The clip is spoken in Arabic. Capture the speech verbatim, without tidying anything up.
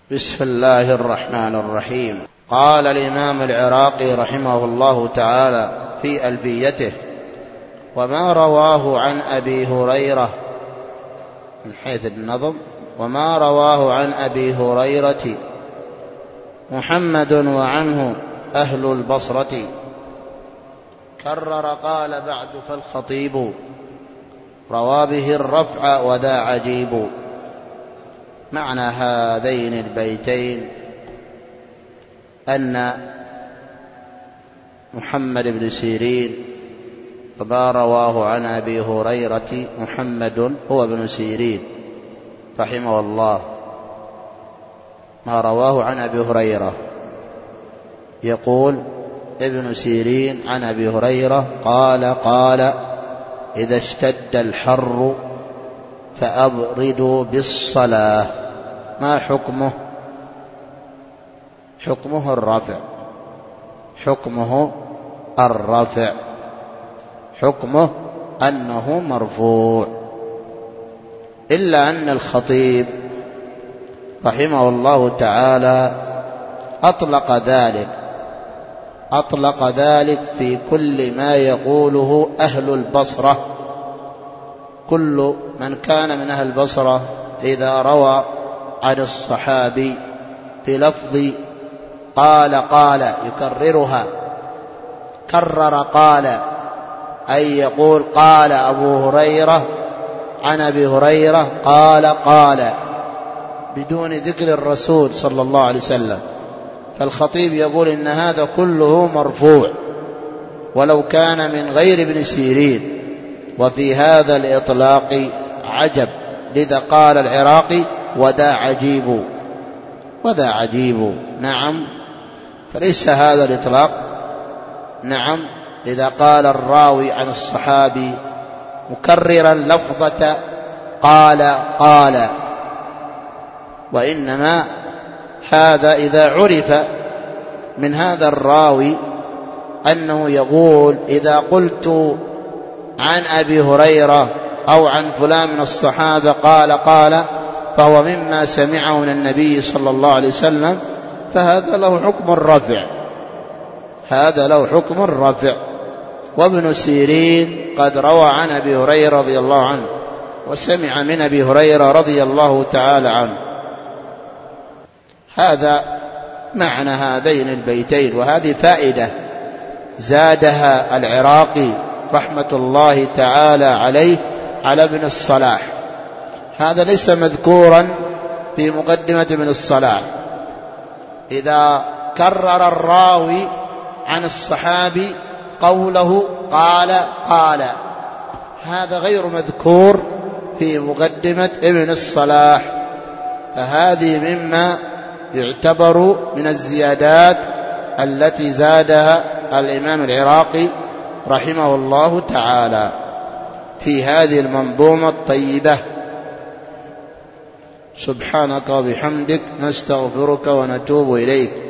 بسم الله الرحمن الرحيم. قال الإمام العراقي رحمه الله تعالى في ألفيته: وما رواه عن أبي هريرة من حيث النظم، وما رواه عن أبي هريرة محمد وعنه أهل البصرة، كرر قال بعد فالخطيب، روى به الرفع وذا عجيب. معنى هذين البيتين أن محمد بن سيرين وما رواه عن أبي هريرة، محمد هو ابن سيرين رحمه الله، ما رواه عن أبي هريرة، يقول ابن سيرين عن أبي هريرة قال قال إذا اشتد الحر فأبردوا بالصلاة. ما حكمه؟ حكمه الرفع، حكمه الرفع، حكمه أنه مرفوع، إلا أن الخطيب رحمه الله تعالى أطلق ذلك أطلق ذلك في كل ما يقوله أهل البصرة. كل من كان من أهل البصرة إذا روى عن الصحابي بلفظ قال قال يكررها، كرر قال، أي يقول قال أبو هريرة عن أبي هريرة قال قال بدون ذكر الرسول صلى الله عليه وسلم. فالخطيب يقول إن هذا كله مرفوع ولو كان من غير ابن سيرين، وفي هذا الإطلاق عجب، لذا قال العراقي وذا عجيب، وذا عجيب. نعم، فليس هذا الإطلاق. نعم، إذا قال الراوي عن الصحابي مكررا لفظة قال قال، وإنما هذا إذا عرف من هذا الراوي أنه يقول إذا قلت عن أبي هريرة أو عن فلان من الصحابة قال قال فهو مما سمعه من النبي صلى الله عليه وسلم، فهذا له حكم الرفع، هذا له حكم الرفع. وابن سيرين قد روى عن أبي هريرة رضي الله عنه وسمع من أبي هريرة رضي الله تعالى عنه. هذا معنى هذين البيتين. وهذه فائدة زادها العراقي رحمة الله تعالى عليه على ابن الصلاح، هذا ليس مذكورا في مقدمة ابن الصلاح. إذا كرر الراوي عن الصحابي قوله قال قال، هذا غير مذكور في مقدمة ابن الصلاح، فهذه مما يعتبر من الزيادات التي زادها الإمام العراقي رحمه الله تعالى في هذه المنظومة الطيبة. سبحانك وبحمدك نستغفرك ونتوب إليك.